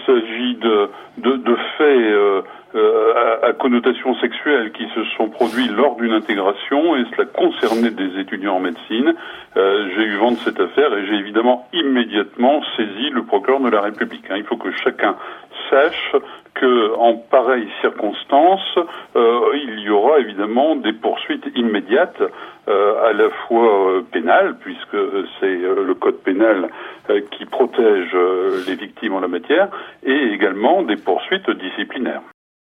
s'agit de faits à connotation sexuelle qui se sont produits lors d'une intégration, et cela concernait des étudiants en médecine. J'ai eu vent de cette affaire et j'ai évidemment immédiatement saisi le procureur de la République. Il faut que chacun sache que en pareille circonstance, il y aura évidemment des poursuites immédiates, à la fois pénales, puisque c'est le code pénal qui protège les victimes en la matière, et également des poursuites disciplinaires.